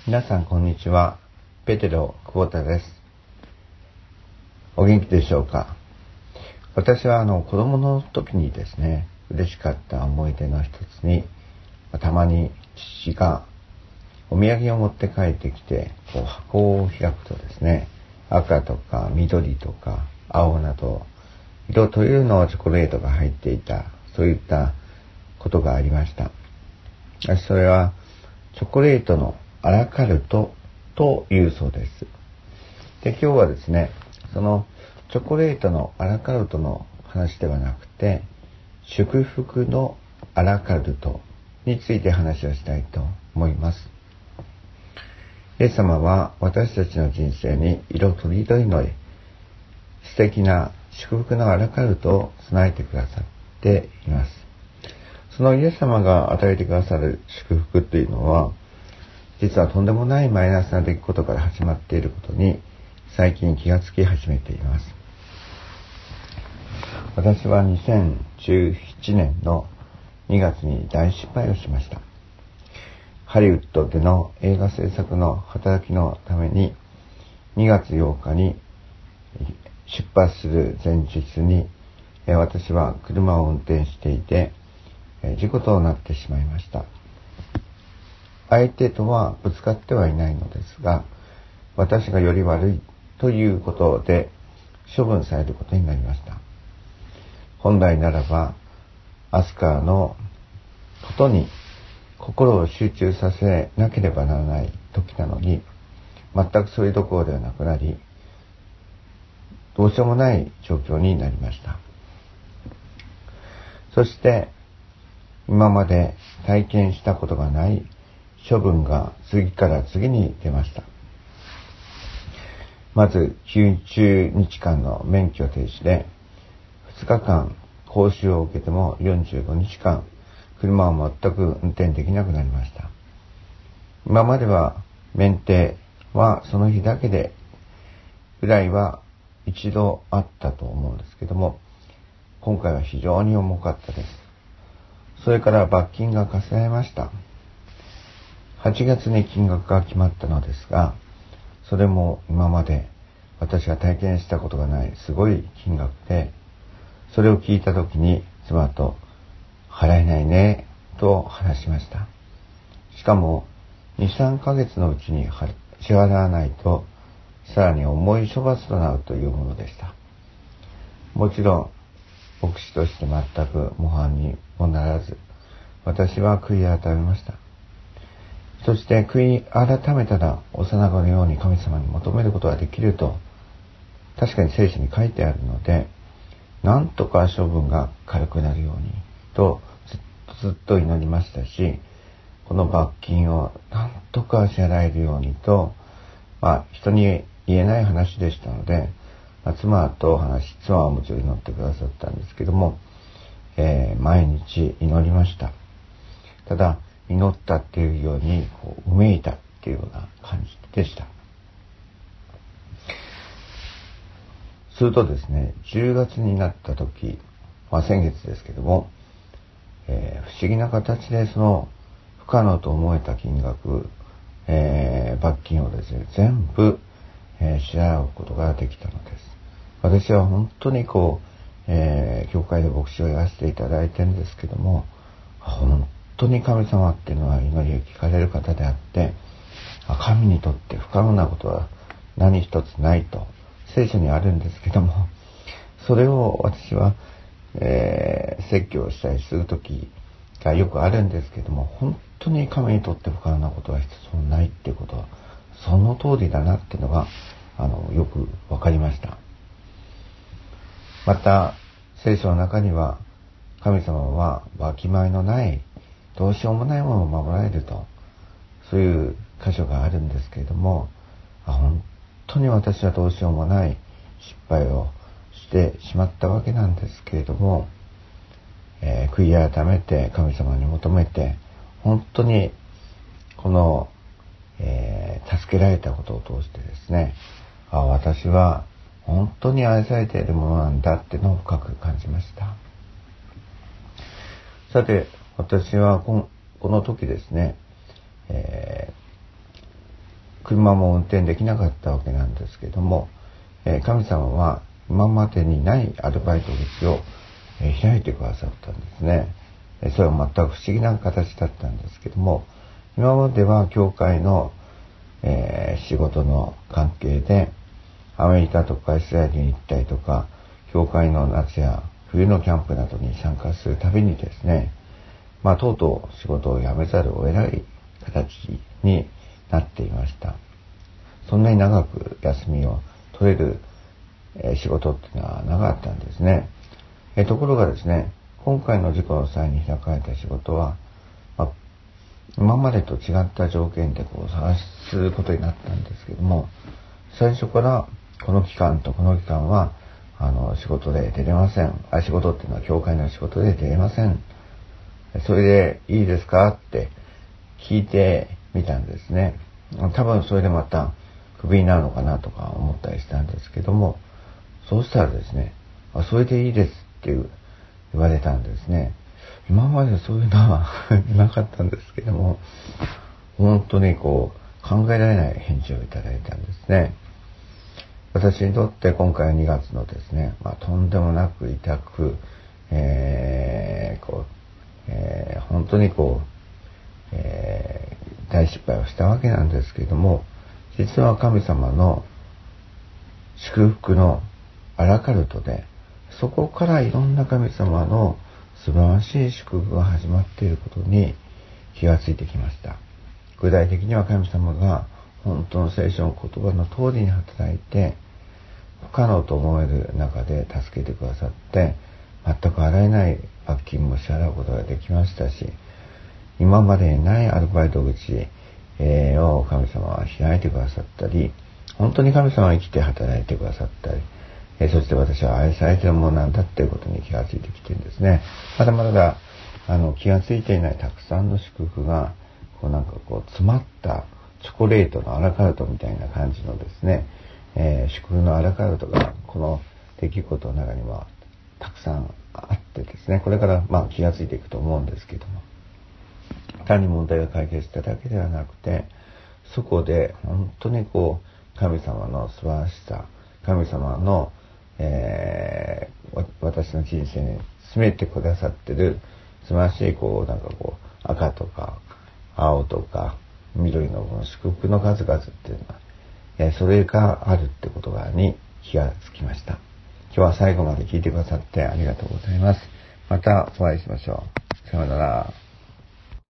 皆さんこんにちは。ペテロ久保田です。お元気でしょうか。私は子供の時にですね、嬉しかった思い出の一つに、たまに父がお土産を持って帰ってきて、箱を開くとですね、赤とか緑とか青など色とりどりのチョコレートが入っていた、そういったことがありました。それはチョコレートのアラカルトというそうです。で、今日はですね、そのチョコレートのアラカルトの話ではなくて、祝福のアラカルトについて話をしたいと思います。イエス様は私たちの人生に色とりどりの素敵な祝福のアラカルトを備えてくださっています。そのイエス様が与えてくださる祝福というのは、実はとんでもないマイナスな出来事から始まっていることに最近気がつき始めています。私は2017年の2月に大失敗をしました。ハリウッドでの映画制作の働きのために2月8日に出発する前日に私は車を運転していて事故となってしまいました。相手とはぶつかってはいないのですが、私がより悪いということで処分されることになりました。本来ならば、アスカーのことに心を集中させなければならない時なのに、全くそれどころではなくなり、どうしようもない状況になりました。そして、今まで体験したことがない処分が次から次に出ました。まず90日間の免許停止で、2日間講習を受けても45日間車を全く運転できなくなりました。今までは免停はその日だけでぐらいは一度あったと思うんですけども、今回は非常に重かったです。それから罰金が課せられました。8月に金額が決まったのですが、それも今まで私が体験したことがないすごい金額で、それを聞いたときに妻と払えないねと話しました。しかも 2,3 ヶ月のうちに支払わないとさらに重い処罰となるというものでした。もちろん牧師として全く模範にもならず、私は悔い改めました。そして悔い改めたら幼子のように神様に求めることができると確かに聖書に書いてあるので、なんとか処分が軽くなるようにとずっと祈りましたし、この罰金をなんとか支払えるようにと、人に言えない話でしたので、妻はもちろん祈ってくださったんですけども、毎日祈りました。ただ祈ったっていうようにうめいたっていうような感じでした。するとですね、10月になった時、先月ですけども、不思議な形でその不可能と思えた金額、罰金をですね、全部、支払うことができたのです。私は本当に教会で牧師をやらせていただいてるんですけども、本当に神様っていうのは祈りを聞かれる方であって、神にとって不可能なことは何一つないと聖書にあるんですけども、それを私は、説教したりするときがよくあるんですけども、本当に神にとって不可能なことは一つもないっていうことはその通りだなっていうのがよくわかりました。また聖書の中には神様はわきまえのないどうしようもないものを守られると、そういう箇所があるんですけれども、本当に私はどうしようもない失敗をしてしまったわけなんですけれども、悔い改めて神様に求めて、本当にこの、助けられたことを通してですね、私は本当に愛されているものなんだっていうのを深く感じました。さて、私はこの時ですね、 車も運転できなかったわけなんですけども、神様は今までにないアルバイト口を開いてくださったんですね。それは全く不思議な形だったんですけども、今までは教会の、仕事の関係でアメリカとかイスラエルに行ったりとか、教会の夏や冬のキャンプなどに参加するたびにですね、とうとう仕事を辞めざるを得ない形になっていました。そんなに長く休みを取れる、仕事っていうのはなかったんですね。ところがですね、今回の事故の際に開かれた仕事は、今までと違った条件で探すことになったんですけども、最初からこの期間とこの期間は仕事で出れません。仕事っていうのは教会の仕事で出れません。それでいいですかって聞いてみたんですね。多分それでまたクビになるのかなとか思ったりしたんですけども、そうしたらですね、それでいいですって言われたんですね。今までそういうのはなかったんですけども、本当に考えられない返事をいただいたんですね。私にとって今回2月のですね、とんでもなく痛く、本当に大失敗をしたわけなんですけれども、実は神様の祝福のアラカルトで、そこからいろんな神様の素晴らしい祝福が始まっていることに気がついてきました。具体的には神様が本当の聖書の言葉の通りに働いて、不可能と思える中で助けてくださって、全く払えない罰金も支払うことができましたし、今までにないアルバイト口を神様は開いてくださったり、本当に神様が生きて働いてくださったり、そして私は愛されているものなんだっていうことに気がついてきてるんですね。まだまだ気がついていないたくさんの祝福が詰まったチョコレートのアラカルトみたいな感じのですね、祝福のアラカルトがこの出来事の中にはたくさんあってですね、これから気がついていくと思うんですけども、単に問題が解決しただけではなくて、そこで本当に神様の素晴らしさ、神様の私の人生に詰めてくださってる素晴らしい赤とか青とか緑の祝福の数々っていうのは、それがあるってことに気がつきました。今日は最後まで聞いてくださってありがとうございます。またお会いしましょう。さようなら。